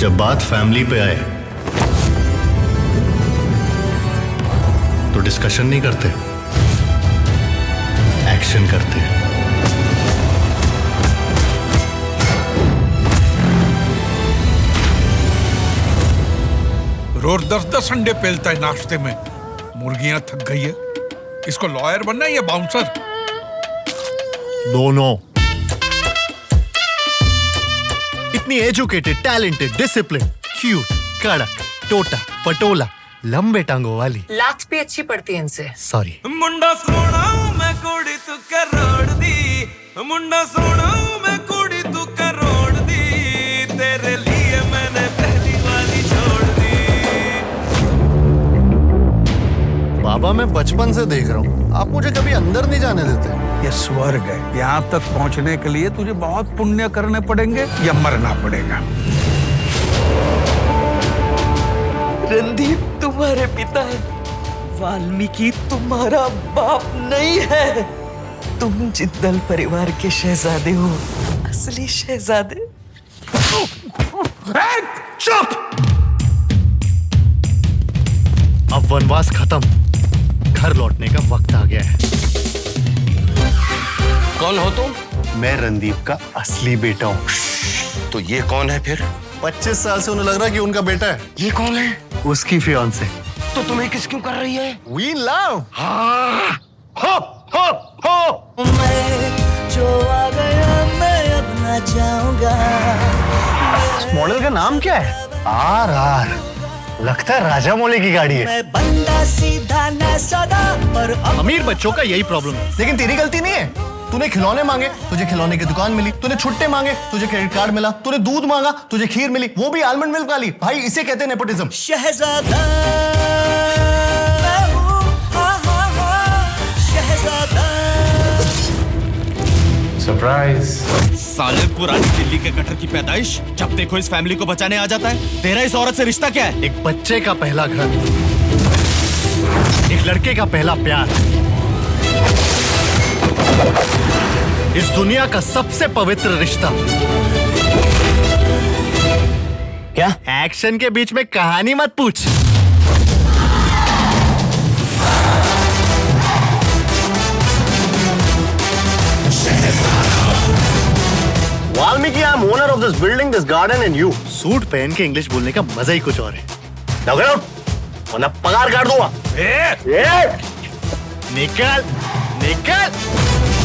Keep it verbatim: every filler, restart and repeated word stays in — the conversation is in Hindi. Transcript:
जब बात फैमिली पे आए तो डिस्कशन नहीं करते, एक्शन करते हैं। रोज दस दस अंडे पेलता है नाश्ते में। मुर्गियां थक गई है। इसको लॉयर बनना है या बाउंसर? दोनों। इतनी एजुकेटेड, टैलेंटेड, डिसिप्लिन, क्यूट, कड़क, टोटा, पटोला, लंबे टांगों वाली। लात भी अच्छी पड़ती है इनसे। सॉरी। मुंडा सोना मैं कुड़ी तू करोड़ दी, मुंडा सोना मैं कुड़ी तू करोड़ दी, तेरे लिए मैंने पहली वाली छोड़ दी। बाबा मैं बचपन से देख रहा हूँ, आप मुझे कभी अंदर नहीं जाने देते। ये स्वर्ग है। यहाँ तक पहुँचने के लिए तुझे बहुत पुण्य करने पड़ेंगे या मरना पड़ेगा। रणदीप तुम्हारे पिता है, वाल्मीकि तुम्हारा बाप नहीं है। तुम जिद्दल परिवार के शहजादे हो, असली शहजादे। चुप! अब वनवास खत्म, घर लौटने का वक्त आ गया है। कौन हो तुम? मैं रणदीप का असली बेटा हूँ। तो ये कौन है फिर? पच्चीस साल से उन्हें लग रहा है कि उनका बेटा है। ये कौन है? उसकी फियांसे। तो तुम्हें किस क्यों कर रही है? We love। हाँ। हो, हो, हो। मैं जो आ गया मैं अब न जाऊंगा। इस मॉडल का नाम क्या है? R R. लगता है राजा मौली की गाड़ी है। मैं बंदा सीधा न सदा पर अब अमीर बच्चों का यही प्रॉब्लम है। लेकिन तेरी गलती नहीं है। तूने खिलौने मांगे, तुझे खिलौने की दुकान मिली। तूने छुट्टे मांगे, तुझे क्रेडिट कार्ड मिला। तूने दूध मांगा, तुझे खीर मिली, वो भी आलमंड मिल्क वाली। भाई इसे कहते हैं नेपोटिज्म। शहजादा मैं हूँ, हाँ हाँ हाँ शहजादा। सरप्राइज। साले पुरानी दिल्ली के कटर की पैदाइश, जब देखो इस फैमिली को बचाने आ जाता है। तेरा इस औरत से रिश्ता क्या है? एक बच्चे का पहला घर, एक लड़के का पहला प्यार, इस दुनिया का सबसे पवित्र रिश्ता। क्या? एक्शन के बीच में कहानी मत पूछ। Valmiki, I am owner of this building, this garden and you. Suit पहन के इंग्लिश बोलने का मजा ही कुछ और है। वरना पगार काट दूंगा। ए, ए, निकल, निकल।